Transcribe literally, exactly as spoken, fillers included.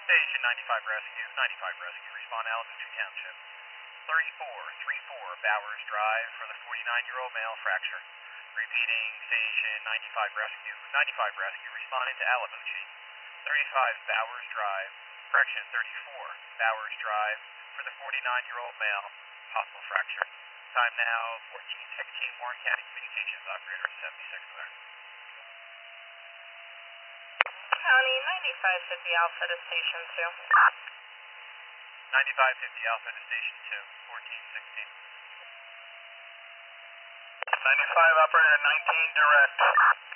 Station ninety-five Rescue, ninety-five Rescue, respond Alabucci Township. thirty-four thirty-four Bowers Drive for the forty-nine-year-old male fracture. Repeating, Station ninety-five Rescue, ninety-five Rescue, responding to Alabucci. thirty-five Bowers Drive, correction thirty-four Bowers Drive for the forty-nine-year-old male, possible fracture. Time now fourteen sixteen, Warren County Communications Operator seventy-six there. County ninety-five fifty Alpha to Station two. ninety-five fifty Alpha to Station two, fourteen sixteen. ninety-five Operator nineteen direct.